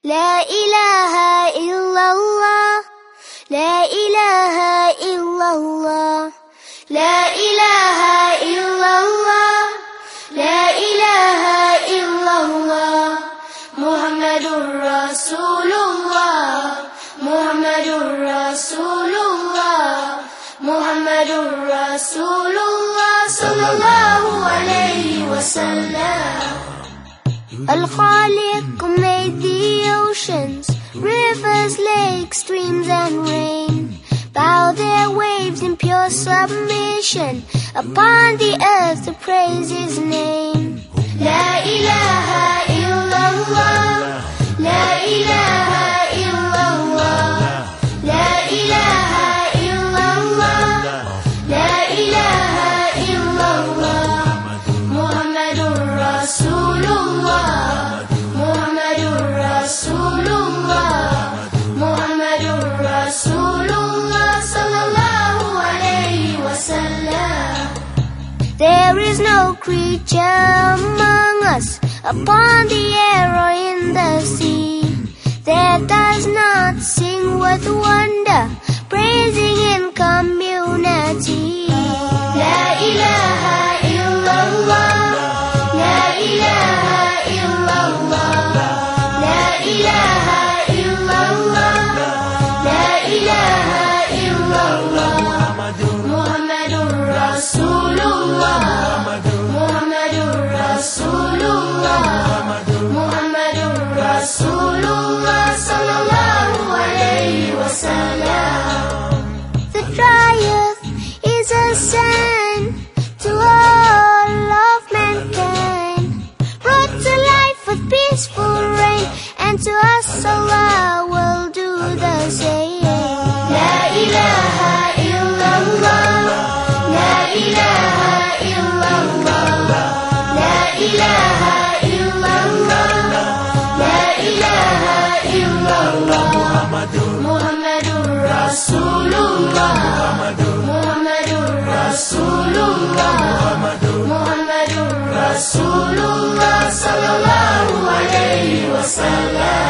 لا إله إلا الله لا إله إلا الله لا إله إلا الله لا إله إلا الله محمد رسول الله محمد رسول الله محمد رسول الله صلى الله عليه وسلم. Al-Khaliq made the oceans, rivers, lakes, streams and rain bow their waves in pure submission upon the earth to praise His name. La ilaha illallah, la ilaha illallah, la ilaha illallah, la ilaha illallah, Muhammadur Rasulullah, Muhammadur Rasulullah, Muhammadur Rasulullah sallallahu alayhi wa sallam. There is no creature among us, upon the air or in the sea, that does not sing with wonder, praising in community. La ilaha illallah, la ilaha illallah, la ilaha illallah, la ilaha illallah, Muhammadur Rasulullah, Muhammadur Rasulullah, Muhammadur Rasulullah sallallahu alayhi wa sallam. The triumph is a sign to all of mankind, brought to life with peaceful rain, and to us Allah will do the same. La ilaha illallah, la ilaha illallah, la ilaha illallah, la ilaha illallah, Muhammadur Rasulullah, Muhammadur Rasulullah, Muhammadur Rasulullah sallallahu alayhi wa sallam.